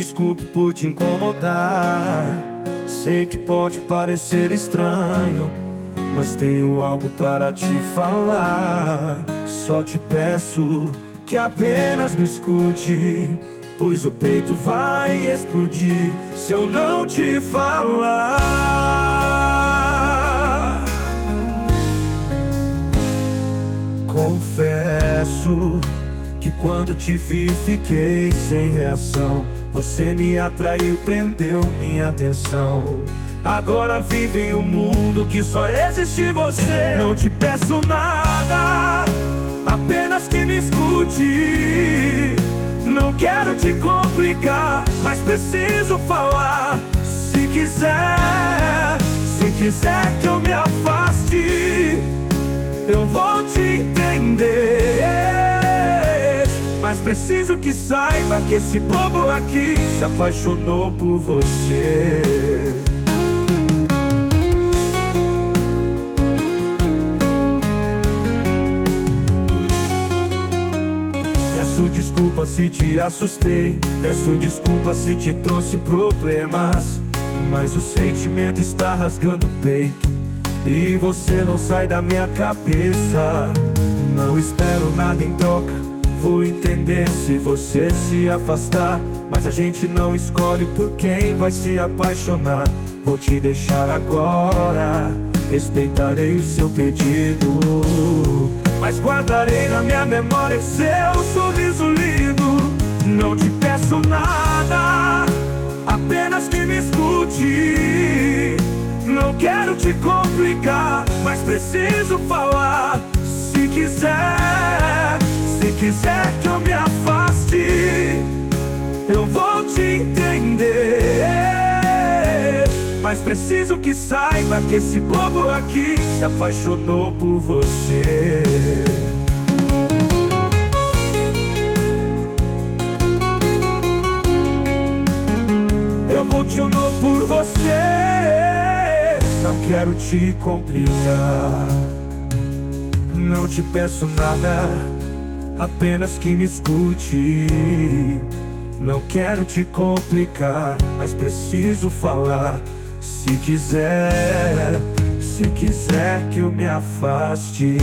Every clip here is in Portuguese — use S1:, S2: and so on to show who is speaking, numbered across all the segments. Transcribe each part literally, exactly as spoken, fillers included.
S1: desculpe por te incomodar. Sei que pode parecer estranho, mas tenho algo para te falar. Só te peço que apenas me escute, pois o peito vai explodir se eu não te falar. Confesso que quando te vi fiquei sem reação. Você me atraiu, prendeu minha atenção. Agora vive em um mundo que só existe você. Não te peço nada, apenas que me escute. Não quero te complicar, mas preciso falar. Se quiser, se quiser que eu me afaste, eu vou te entender. Mas preciso que saiba que esse bobo aqui se apaixonou por você. Peço desculpa se te assustei, peço desculpa se te trouxe problemas, mas o sentimento está rasgando o peito e você não sai da minha cabeça. Não espero nada em troca, vou entender se você se afastar, mas a gente não escolhe por quem vai se apaixonar. Vou te deixar agora, respeitarei o seu pedido, mas guardarei na minha memória seu sorriso lindo. Não te peço nada, apenas que me escute. Não quero te complicar, mas preciso falar. Se quiser, se quiser que eu me afaste, eu vou te entender. Mas preciso que saiba que esse bobo aqui se apaixonou por você. Eu vou te amar por você. Não quero te complicar, não te peço nada, apenas que me escute. Não quero te complicar, mas preciso falar. Se quiser, se quiser que eu me afaste,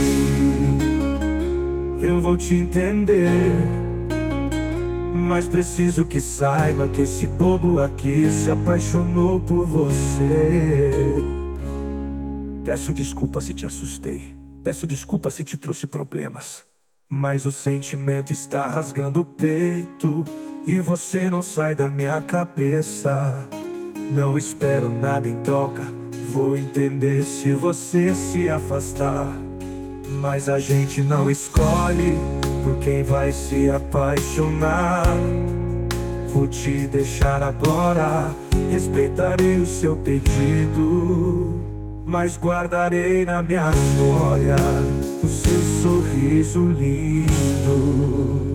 S1: eu vou te entender. Mas preciso que saiba que esse bobo aqui se apaixonou por você. Peço desculpa se te assustei, peço desculpa se te trouxe problemas, mas o sentimento está rasgando o peito e você não sai da minha cabeça. Não espero nada em troca, vou entender se você se afastar, mas a gente não escolhe por quem vai se apaixonar. Vou te deixar agora, respeitarei o seu pedido, mas guardarei na minha memória o seu sorriso lindo.